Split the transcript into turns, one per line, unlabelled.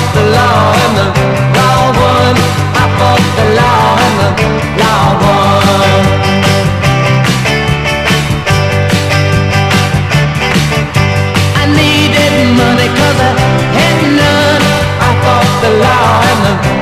fought the law and the law won. I fought the law and the law won. I needed money 'cause I had none. I fought the law and the